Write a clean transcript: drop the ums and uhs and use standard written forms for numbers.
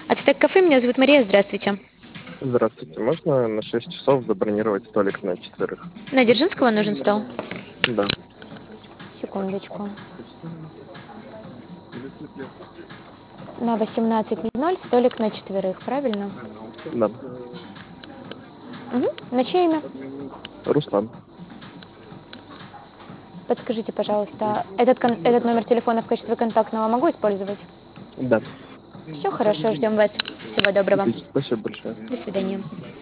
Ацтек кафе, меня зовут Мария, здравствуйте. Здравствуйте. Можно на 6 часов забронировать столик на четверых? На Дзержинского нужен стол? Да. Секундочку. На 18:00 столик на четверых, правильно? Да. Угу. На чье имя? Руслан. Подскажите, пожалуйста, этот номер телефона в качестве контактного могу использовать? Да. Все хорошо, ждем вас. Всего доброго. Отлично. Спасибо большое. До свидания.